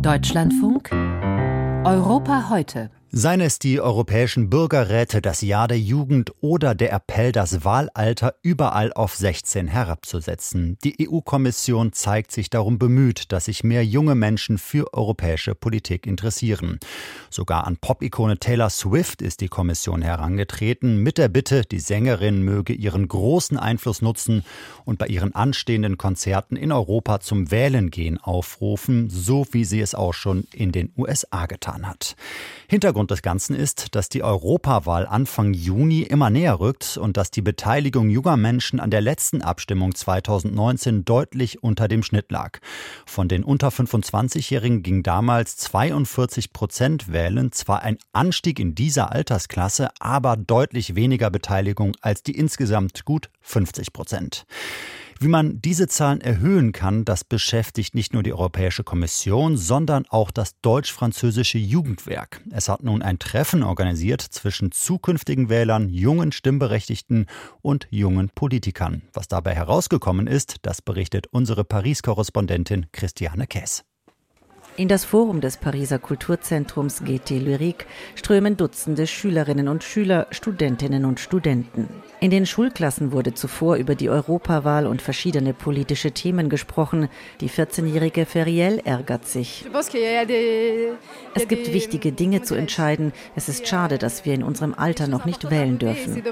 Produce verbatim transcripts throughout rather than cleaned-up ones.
Deutschlandfunk Europa heute. Seien es die europäischen Bürgerräte, das Jahr der Jugend oder der Appell, das Wahlalter überall auf sechzehn herabzusetzen. Die E U-Kommission zeigt sich darum bemüht, dass sich mehr junge Menschen für europäische Politik interessieren. Sogar an Pop-Ikone Taylor Swift ist die Kommission herangetreten, mit der Bitte, die Sängerin möge ihren großen Einfluss nutzen und bei ihren anstehenden Konzerten in Europa zum Wählen gehen aufrufen, so wie sie es auch schon in den U S A getan hat. Hintergrund des Ganzen ist, dass die Europawahl Anfang Juni immer näher rückt und dass die Beteiligung junger Menschen an der letzten Abstimmung zweitausendneunzehn deutlich unter dem Schnitt lag. Von den unter fünfundzwanzigjährigen ging damals zweiundvierzig Prozent wählen, zwar ein Anstieg in dieser Altersklasse, aber deutlich weniger Beteiligung als die insgesamt gut fünfzig Prozent. Wie man diese Zahlen erhöhen kann, das beschäftigt nicht nur die Europäische Kommission, sondern auch das deutsch-französische Jugendwerk. Es hat nun ein Treffen organisiert zwischen zukünftigen Wählern, jungen Stimmberechtigten und jungen Politikern. Was dabei herausgekommen ist, das berichtet unsere Paris-Korrespondentin Christiane Käs. In das Forum des Pariser Kulturzentrums Gaîté Lyrique strömen Dutzende Schülerinnen und Schüler, Studentinnen und Studenten. In den Schulklassen wurde zuvor über die Europawahl und verschiedene politische Themen gesprochen. Die vierzehnjährige Feriel ärgert sich. Es gibt wichtige Dinge zu entscheiden. Es ist schade, dass wir in unserem Alter noch nicht wählen dürfen.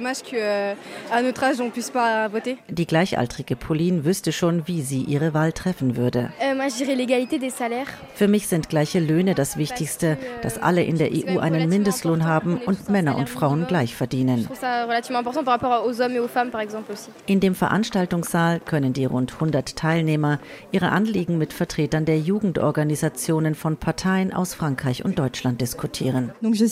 Die gleichaltrige Pauline wüsste schon, wie sie ihre Wahl treffen würde. Für mich sind gleiche Löhne das Wichtigste, dass alle in der E U einen Mindestlohn haben und Männer und Frauen gleich verdienen. In dem Veranstaltungssaal können die rund hundert Teilnehmer ihre Anliegen mit Vertretern der Jugendorganisationen von Parteien aus Frankreich und Deutschland diskutieren. Die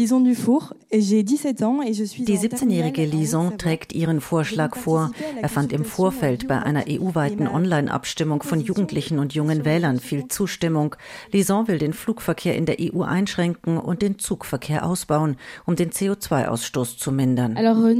siebzehnjährige Lison trägt ihren Vorschlag vor. Er fand im Vorfeld bei einer E U-weiten Online-Abstimmung von Jugendlichen und jungen Wählern viel Zustimmung. Lison will den Flugverkehr in der E U einschränken und den Zugverkehr ausbauen, um den C O zwei Ausstoß zu mindern.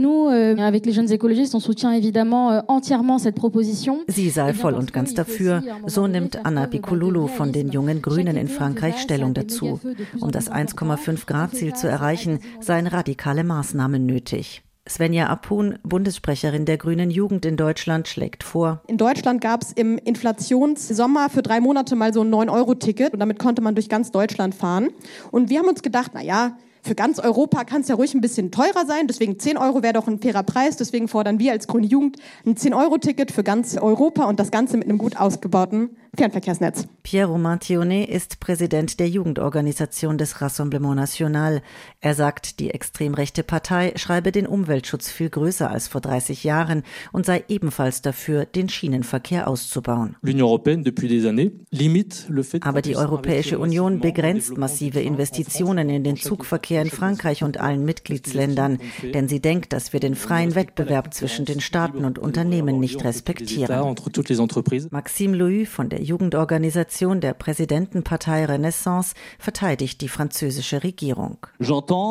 Sie sei voll und ganz dafür. So nimmt Anna Bikululu von den Jungen Grünen in Frankreich Stellung dazu. Um das eins Komma fünf Grad Ziel zu erreichen, seien radikale Maßnahmen nötig. Svenja Apun, Bundessprecherin der Grünen Jugend in Deutschland, schlägt vor. In Deutschland gab es im Inflationssommer für drei Monate mal so ein neun Euro Ticket und damit konnte man durch ganz Deutschland fahren. Und wir haben uns gedacht, na ja, für ganz Europa kann es ja ruhig ein bisschen teurer sein, deswegen zehn Euro wäre doch ein fairer Preis. Deswegen fordern wir als Grüne Jugend ein zehn Euro Ticket für ganz Europa und das Ganze mit einem gut ausgebauten Fernverkehrsnetz. Pierre Romain-Thionnet ist Präsident der Jugendorganisation des Rassemblement National. Er sagt, die extrem rechte Partei schreibe den Umweltschutz viel größer als vor dreißig Jahren und sei ebenfalls dafür, den Schienenverkehr auszubauen. Aber die Europäische Union begrenzt massive Investitionen in den Zugverkehr in Frankreich und allen Mitgliedsländern, denn sie denkt, dass wir den freien Wettbewerb zwischen den Staaten und Unternehmen nicht respektieren. Maxime Lohu von der Jugendorganisation der Präsidentenpartei Renaissance verteidigt die französische Regierung. Es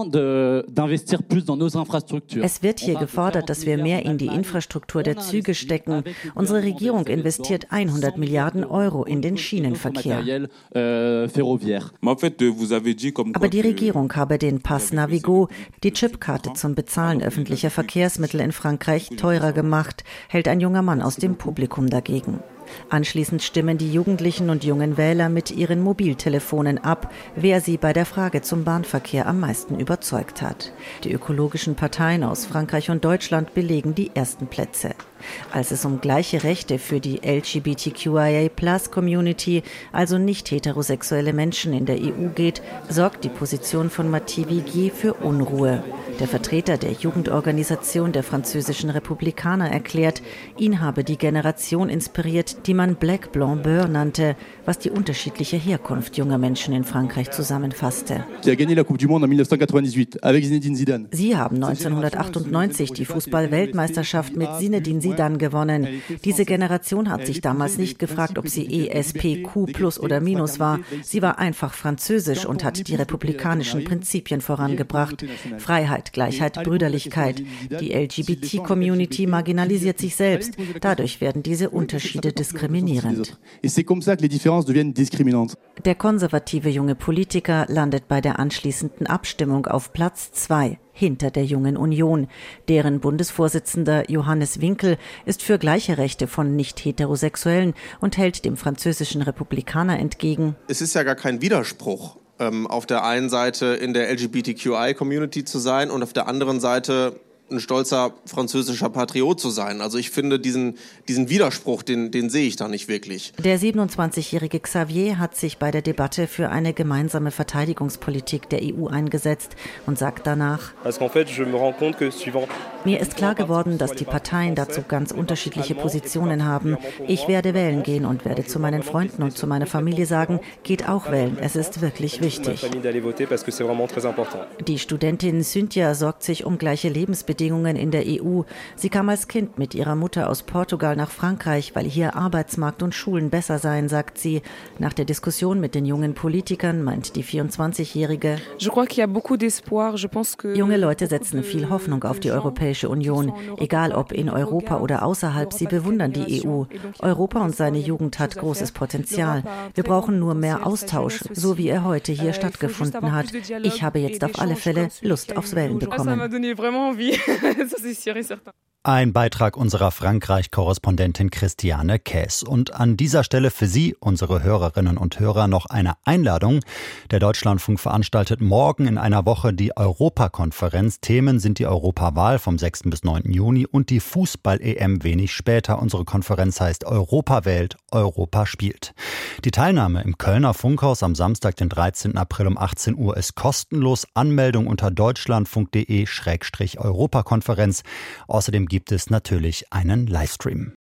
wird hier gefordert, dass wir mehr in die Infrastruktur der Züge stecken. Unsere Regierung investiert hundert Milliarden Euro in den Schienenverkehr. Aber die Regierung habe den Pass Navigo, die Chipkarte zum Bezahlen öffentlicher Verkehrsmittel in Frankreich, teurer gemacht, hält ein junger Mann aus dem Publikum dagegen. Anschließend stimmen die Jugendlichen und jungen Wähler mit ihren Mobiltelefonen ab, wer sie bei der Frage zum Bahnverkehr am meisten überzeugt hat. Die ökologischen Parteien aus Frankreich und Deutschland belegen die ersten Plätze. Als es um gleiche Rechte für die L G B T Q I A Plus Community, also nicht heterosexuelle Menschen in der E U geht, sorgt die Position von Matthieu Viguier für Unruhe. Der Vertreter der Jugendorganisation der französischen Republikaner erklärt, ihn habe die Generation inspiriert, die man Black Blanc Beurre nannte, was die unterschiedliche Herkunft junger Menschen in Frankreich zusammenfasste. Sie haben neunzehnhundertachtundneunzig die Fußball-Weltmeisterschaft mit Zinedine Zidane gewonnen. Diese Generation hat sich damals nicht gefragt, ob sie E S P Q plus oder minus war. Sie war einfach französisch und hat die republikanischen Prinzipien vorangebracht. Freiheit, Gleichheit, Brüderlichkeit. Die L G B T-Community marginalisiert sich selbst. Dadurch werden diese Unterschiede diskutiert. diskriminierend. Der konservative junge Politiker landet bei der anschließenden Abstimmung auf Platz zwei, hinter der Jungen Union. Deren Bundesvorsitzender Johannes Winkel ist für gleiche Rechte von Nicht-Heterosexuellen und hält dem französischen Republikaner entgegen: Es ist ja gar kein Widerspruch, ähm, auf der einen Seite in der L G B T Q I-Community zu sein und auf der anderen Seite ein stolzer französischer Patriot zu sein. Also ich finde, diesen, diesen Widerspruch, den, den sehe ich da nicht wirklich. Der siebenundzwanzigjährige Xavier hat sich bei der Debatte für eine gemeinsame Verteidigungspolitik der E U eingesetzt und sagt danach: Mir ist klar geworden, dass die Parteien dazu ganz unterschiedliche Positionen haben. Ich werde wählen gehen und werde zu meinen Freunden und zu meiner Familie sagen, geht auch wählen, es ist wirklich wichtig. Die Studentin Cynthia sorgt sich um gleiche Lebensbedingungen in der E U. Sie kam als Kind mit ihrer Mutter aus Portugal nach Frankreich, weil hier Arbeitsmarkt und Schulen besser seien, sagt sie. Nach der Diskussion mit den jungen Politikern meint die vierundzwanzigjährige: Junge Leute setzen viel Hoffnung auf die Europäische Union. Egal ob in Europa oder außerhalb, sie bewundern die E U. Europa und seine Jugend hat großes Potenzial. Wir brauchen nur mehr Austausch, so wie er heute hier stattgefunden hat. Ich habe jetzt auf alle Fälle Lust aufs Wählen bekommen. Ein Beitrag unserer Frankreich-Korrespondentin Christiane Käs. Und an dieser Stelle für Sie, unsere Hörerinnen und Hörer, noch eine Einladung. Der Deutschlandfunk veranstaltet morgen in einer Woche die Europakonferenz. Themen sind die Europawahl vom sechsten bis neunten Juni und die Fußball-E M wenig später. Unsere Konferenz heißt Europa wählt, Europa spielt. Die Teilnahme im Kölner Funkhaus am Samstag, den dreizehnten April um achtzehn Uhr ist kostenlos. Anmeldung unter deutschlandfunk.de Schrägstrich Europakonferenz. Außerdem gibt es natürlich einen Livestream.